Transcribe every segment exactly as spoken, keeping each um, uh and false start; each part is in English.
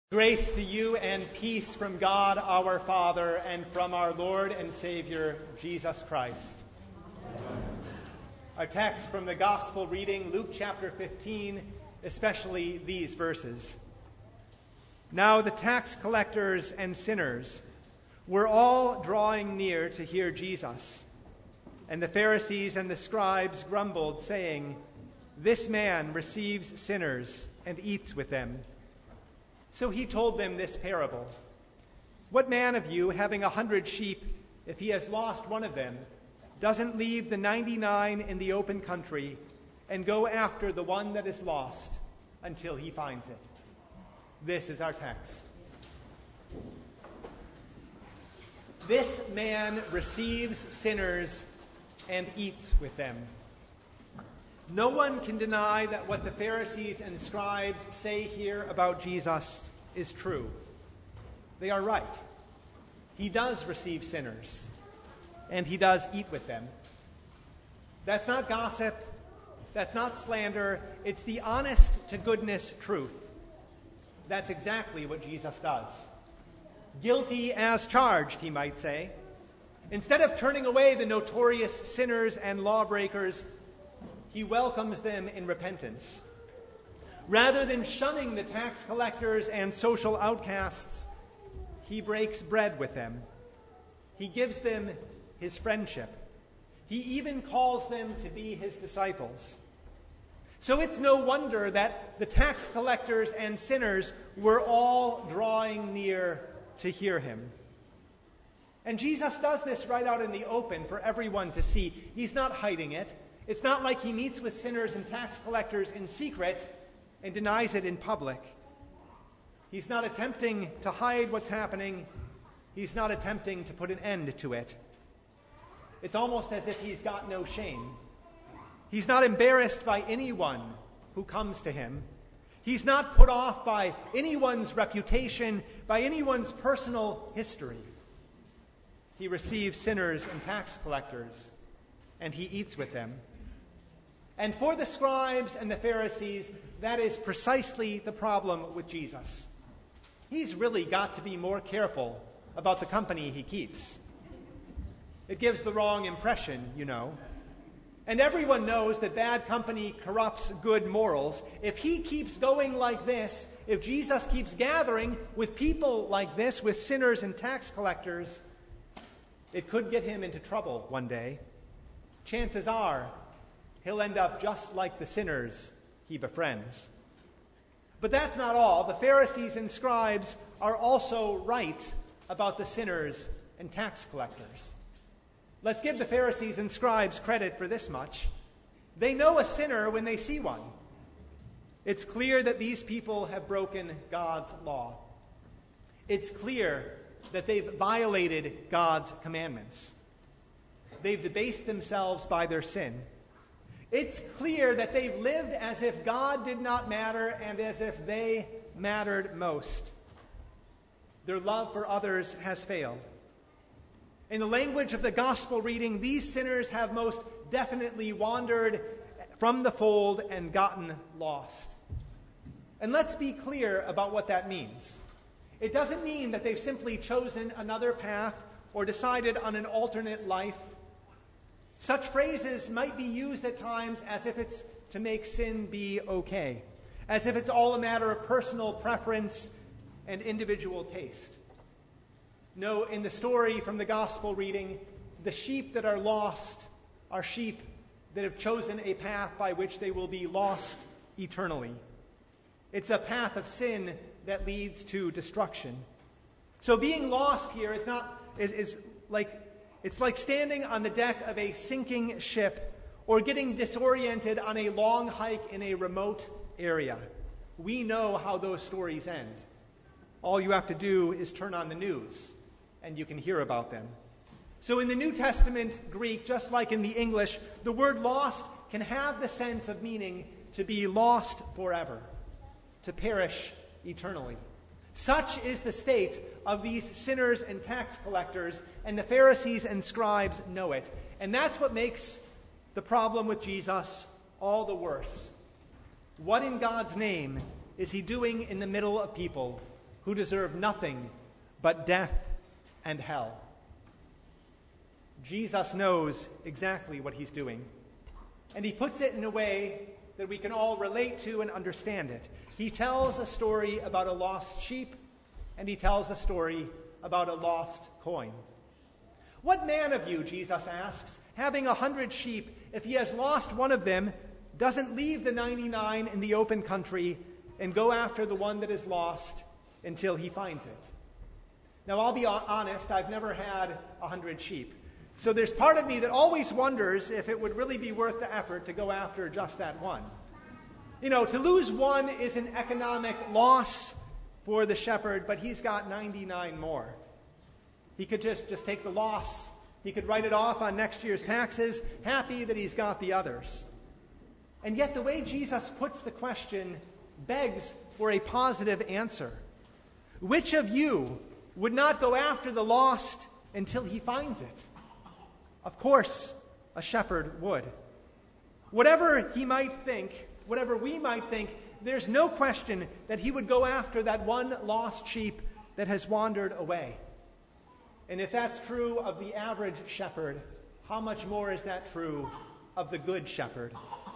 Grace to you and peace from God our Father and from our Lord and Savior, Jesus Christ. Amen. Our text from the Gospel reading, Luke chapter fifteen, especially these verses. Now the tax collectors and sinners were all drawing near to hear Jesus. And the Pharisees and the scribes grumbled, saying, "This man receives sinners and eats with them." So he told them this parable. What man of you, having a hundred sheep, if he has lost one of them, doesn't leave the ninety-nine in the open country and go after the one that is lost until he finds it? This is our text. This man receives sinners and eats with them. No one can deny that what the Pharisees and scribes say here about Jesus is true. They are right. He does receive sinners, and he does eat with them. That's not gossip. That's not slander. It's the honest-to-goodness truth. That's exactly what Jesus does. Guilty as charged, he might say. Instead of turning away the notorious sinners and lawbreakers, he welcomes them in repentance. Rather than shunning the tax collectors and social outcasts, he breaks bread with them. He gives them his friendship. He even calls them to be his disciples. So it's no wonder that the tax collectors and sinners were all drawing near to hear him. And Jesus does this right out in the open for everyone to see. He's not hiding it. It's not like he meets with sinners and tax collectors in secret and denies it in public. He's not attempting to hide what's happening. He's not attempting to put an end to it. It's almost as if he's got no shame. He's not embarrassed by anyone who comes to him. He's not put off by anyone's reputation, by anyone's personal history. He receives sinners and tax collectors, and he eats with them. And for the scribes and the Pharisees, that is precisely the problem with Jesus. He's really got to be more careful about the company he keeps. It gives the wrong impression, you know. And everyone knows that bad company corrupts good morals. If he keeps going like this, if Jesus keeps gathering with people like this, with sinners and tax collectors, it could get him into trouble one day. Chances are he'll end up just like the sinners he befriends. But that's not all. The Pharisees and scribes are also right about the sinners and tax collectors. Let's give the Pharisees and scribes credit for this much. They know a sinner when they see one. It's clear that these people have broken God's law. It's clear that they've violated God's commandments. They've debased themselves by their sin. It's clear that they've lived as if God did not matter and as if they mattered most. Their love for others has failed. In the language of the gospel reading, these sinners have most definitely wandered from the fold and gotten lost. And let's be clear about what that means. It doesn't mean that they've simply chosen another path or decided on an alternate life. Such phrases might be used at times as if it's to make sin be okay, as if it's all a matter of personal preference and individual taste. No, in the story from the gospel reading, the sheep that are lost are sheep that have chosen a path by which they will be lost eternally. It's a path of sin that leads to destruction. So being lost here is not is, is like it's like standing on the deck of a sinking ship or getting disoriented on a long hike in a remote area. We know how those stories end. All you have to do is turn on the news, and you can hear about them. So in the New Testament Greek, just like in the English, the word lost can have the sense of meaning to be lost forever, to perish eternally. Such is the state of these sinners and tax collectors, and the Pharisees and scribes know it. And that's what makes the problem with Jesus all the worse. What in God's name is he doing in the middle of people who deserve nothing but death and hell. Jesus knows exactly what he's doing, and he puts it in a way that we can all relate to and understand it. He tells a story about a lost sheep, and he tells a story about a lost coin. What man of you, Jesus asks, having a hundred sheep, if he has lost one of them, doesn't leave the ninety-nine in the open country and go after the one that is lost until he finds it? Now, I'll be honest, I've never had a hundred sheep. So there's part of me that always wonders if it would really be worth the effort to go after just that one. You know, to lose one is an economic loss for the shepherd, but he's got ninety-nine more. He could just, just take the loss. He could write it off on next year's taxes, happy that he's got the others. And yet the way Jesus puts the question begs for a positive answer. Which of you would not go after the lost until he finds it? Of course, a shepherd would. Whatever he might think, whatever we might think, there's no question that he would go after that one lost sheep that has wandered away. And if that's true of the average shepherd, how much more is that true of the good shepherd?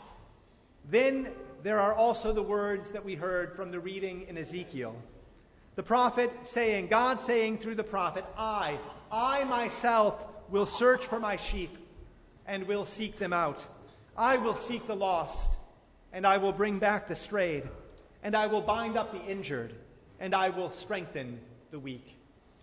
Then there are also the words that we heard from the reading in Ezekiel. The prophet saying, God saying through the prophet, I, I myself will search for my sheep and will seek them out. I will seek the lost, and I will bring back the strayed, and I will bind up the injured, and I will strengthen the weak.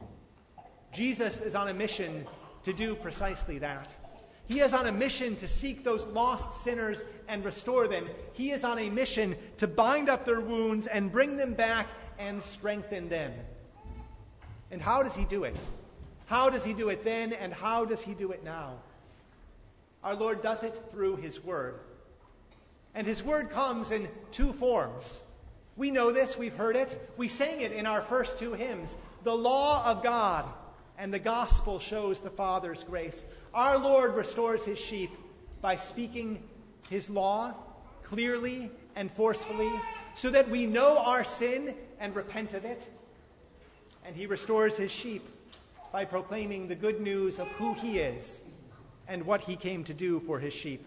Jesus is on a mission to do precisely that. He is on a mission to seek those lost sinners and restore them. He is on a mission to bind up their wounds and bring them back and strengthen them. And how does he do it? How does he do it then, and how does he do it now? Our Lord does it through his word. And his word comes in two forms. We know this, we've heard it. We sang it in our first two hymns. The law of God and the gospel shows the Father's grace. Our Lord restores his sheep by speaking his law clearly and forcefully so that we know our sin and repent of it. And he restores his sheep by proclaiming the good news of who he is and what he came to do for his sheep.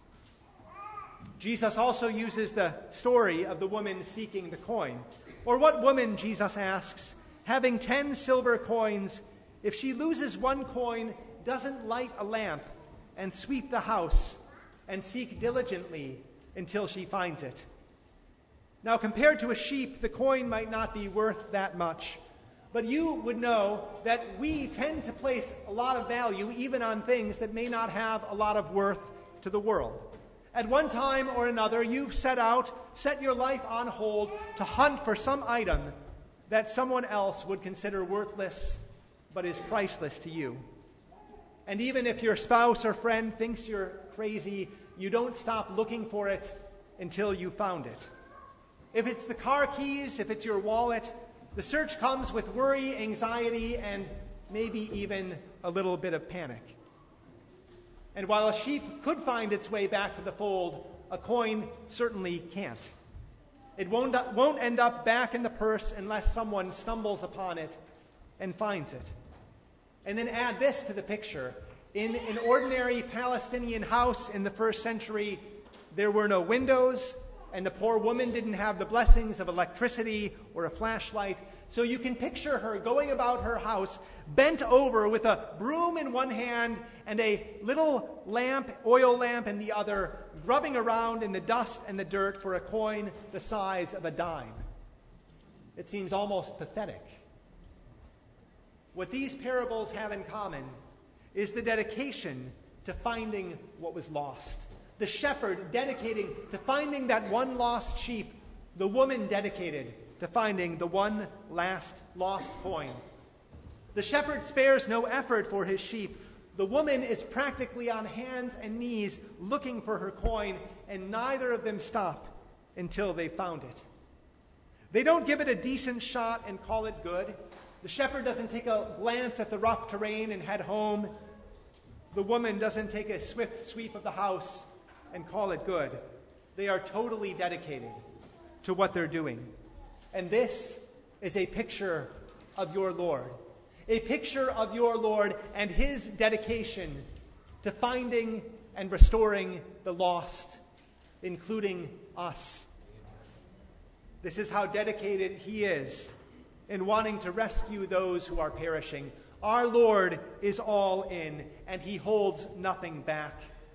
Jesus also uses the story of the woman seeking the coin. Or what woman, Jesus asks, having ten silver coins, if she loses one coin, doesn't light a lamp and sweep the house and seek diligently until she finds it? Now, compared to a sheep, the coin might not be worth that much. But you would know that we tend to place a lot of value even on things that may not have a lot of worth to the world. At one time or another, you've set out, set your life on hold to hunt for some item that someone else would consider worthless but is priceless to you. And even if your spouse or friend thinks you're crazy, you don't stop looking for it until you found it. If it's the car keys, if it's your wallet, the search comes with worry, anxiety, and maybe even a little bit of panic. And while a sheep could find its way back to the fold, a coin certainly can't. It won't, won't end up back in the purse unless someone stumbles upon it and finds it. And then add this to the picture. In an ordinary Palestinian house in the first century, there were no windows, and the poor woman didn't have the blessings of electricity or a flashlight. So you can picture her going about her house, bent over with a broom in one hand and a little lamp, oil lamp in the other, grubbing around in the dust and the dirt for a coin the size of a dime. It seems almost pathetic. What these parables have in common is the dedication to finding what was lost. The shepherd dedicating to finding that one lost sheep, the woman dedicated to finding the one last lost coin. The shepherd spares no effort for his sheep. The woman is practically on hands and knees looking for her coin, and neither of them stop until they found it. They don't give it a decent shot and call it good. The shepherd doesn't take a glance at the rough terrain and head home. The woman doesn't take a swift sweep of the house and call it good. They are totally dedicated to what they're doing. And this is a picture of your Lord, a picture of your Lord and his dedication to finding and restoring the lost, including us. This is how dedicated he is in wanting to rescue those who are perishing. Our Lord is all in, and he holds nothing back.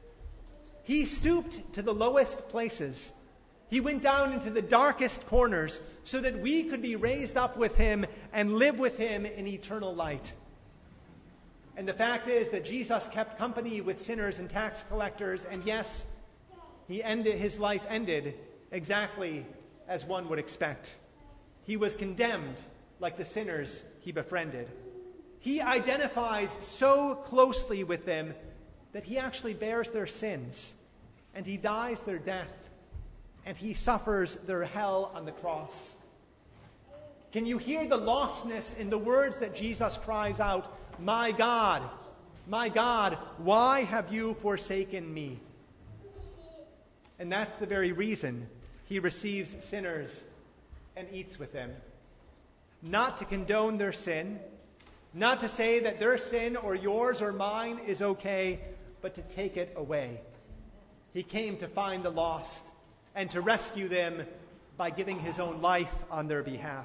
He stooped to the lowest places. He went down into the darkest corners so that we could be raised up with him and live with him in eternal light. And the fact is that Jesus kept company with sinners and tax collectors, and yes, he ended, his life ended exactly as one would expect. He was condemned like the sinners he befriended. He identifies so closely with them that he actually bears their sins, and he dies their death, and he suffers their hell on the cross. Can you hear the lostness in the words that Jesus cries out, "My God, my God, why have you forsaken me?" And that's the very reason he receives sinners and eats with them. Not to condone their sin, not to say that their sin or yours or mine is okay, but to take it away. He came to find the lost and to rescue them by giving his own life on their behalf.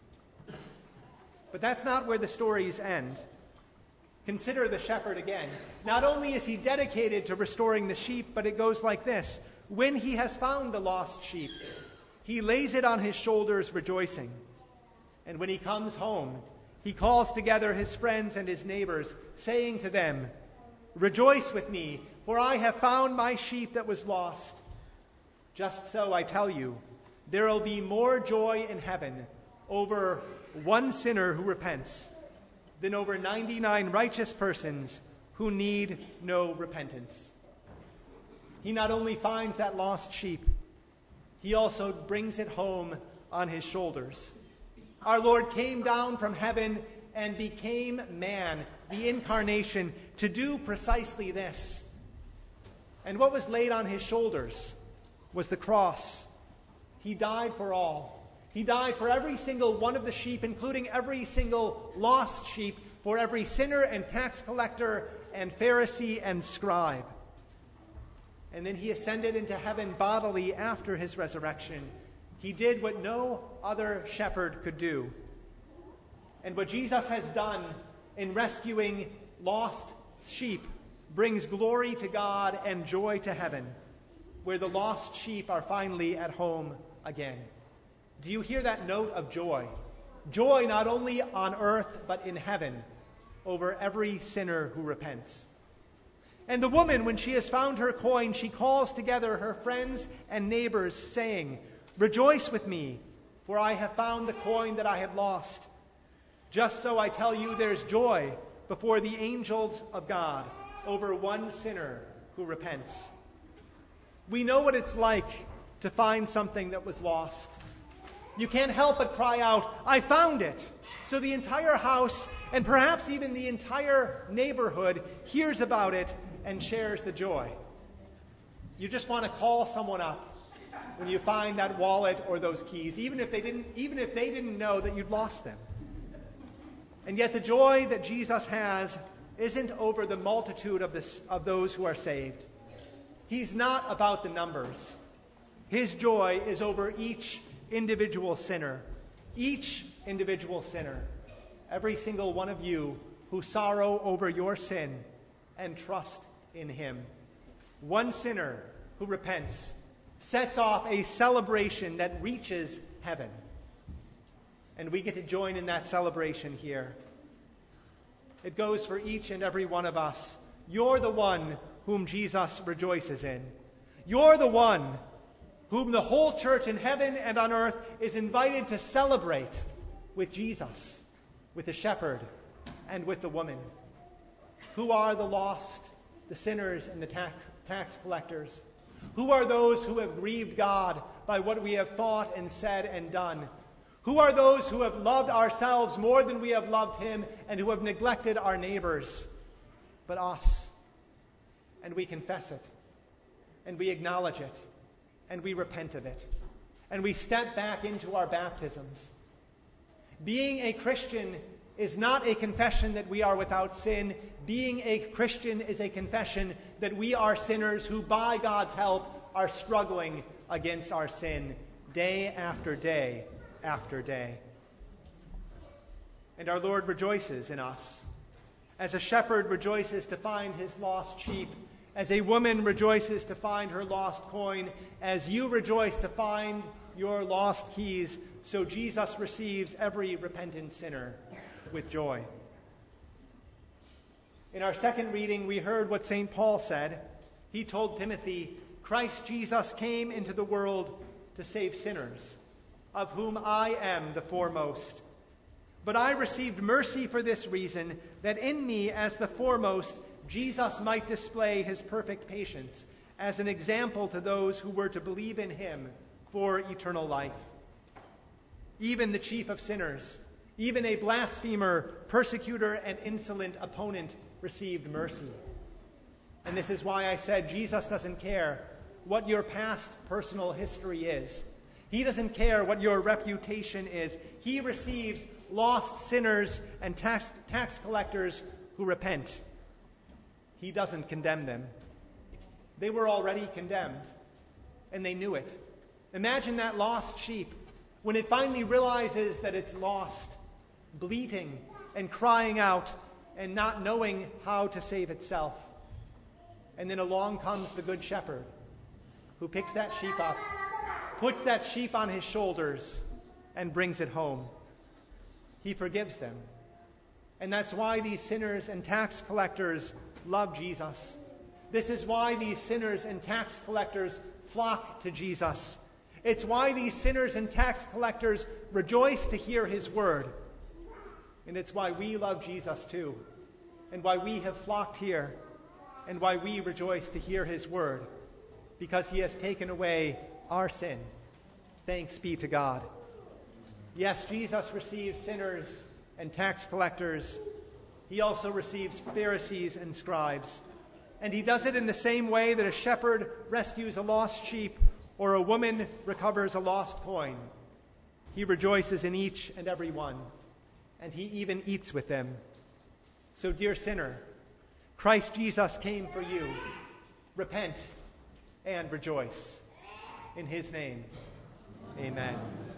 But that's not where the stories end. Consider the shepherd again. Not only is he dedicated to restoring the sheep, but it goes like this. When he has found the lost sheep, he lays it on his shoulders rejoicing. And when he comes home, he calls together his friends and his neighbors, saying to them, "Rejoice with me, for I have found my sheep that was lost." Just so, I tell you, there will be more joy in heaven over one sinner who repents than over ninety-nine righteous persons who need no repentance. He not only finds that lost sheep, he also brings it home on his shoulders. Our Lord came down from heaven and became man, the incarnation, to do precisely this. And what was laid on his shoulders was the cross. He died for all. He died for every single one of the sheep, including every single lost sheep, for every sinner and tax collector and Pharisee and scribe. And then he ascended into heaven bodily after his resurrection. He did what no other shepherd could do. And what Jesus has done in rescuing lost sheep brings glory to God and joy to heaven, where the lost sheep are finally at home again. Do you hear that note of joy? Joy not only on earth, but in heaven, over every sinner who repents. And the woman, when she has found her coin, she calls together her friends and neighbors, saying, "Rejoice with me, for I have found the coin that I had lost." Just so, I tell you, there's joy before the angels of God over one sinner who repents. We know what it's like to find something that was lost. You can't help but cry out, "I found it!" So the entire house, and perhaps even the entire neighborhood, hears about it and shares the joy. You just want to call someone up when you find that wallet or those keys, even if they didn't, even if they didn't know that you'd lost them. And yet the joy that Jesus has isn't over the multitude of, this, of those who are saved. He's not about the numbers. His joy is over each individual sinner. Each individual sinner. Every single one of you who sorrow over your sin and trust in him. One sinner who repents sets off a celebration that reaches heaven. And we get to join in that celebration here. It goes for each and every one of us. You're the one whom Jesus rejoices in. You're the one whom the whole church in heaven and on earth is invited to celebrate with Jesus, with the shepherd, and with the woman. Who are the lost, the sinners, and the tax, tax collectors? Who are those who have grieved God by what we have thought and said and done? Who are those who have loved ourselves more than we have loved him and who have neglected our neighbors? But us. And we confess it. And we acknowledge it. And we repent of it. And we step back into our baptisms. Being a Christian is not a confession that we are without sin. Being a Christian is a confession that we are sinners who, by God's help, are struggling against our sin day after day after day. And our Lord rejoices in us. As a shepherd rejoices to find his lost sheep, as a woman rejoices to find her lost coin, as you rejoice to find your lost keys, so Jesus receives every repentant sinner with joy. In our second reading, we heard what Saint Paul said. He told Timothy, Christ Jesus came into the world to save sinners, of whom I am the foremost. But I received mercy for this reason, that in me as the foremost, Jesus might display his perfect patience as an example to those who were to believe in him for eternal life. Even the chief of sinners, even a blasphemer, persecutor, and insolent opponent received mercy. And this is why I said Jesus doesn't care what your past personal history is. He doesn't care what your reputation is. He receives lost sinners and tax, tax collectors who repent. He doesn't condemn them. They were already condemned, and they knew it. Imagine that lost sheep, when it finally realizes that it's lost, bleating and crying out and not knowing how to save itself. And then along comes the good shepherd, who picks that sheep up, puts that sheep on his shoulders, and brings it home. He forgives them. And that's why these sinners and tax collectors love Jesus. This is why these sinners and tax collectors flock to Jesus. It's why these sinners and tax collectors rejoice to hear his word. And it's why we love Jesus too, and why we have flocked here, and why we rejoice to hear his word, because he has taken away our sin. Thanks be to God. Yes, Jesus receives sinners and tax collectors. He also receives Pharisees and scribes. And he does it in the same way that a shepherd rescues a lost sheep or a woman recovers a lost coin. He rejoices in each and every one, and he even eats with them. So, dear sinner, Christ Jesus came for you. Repent and rejoice. In his name, amen.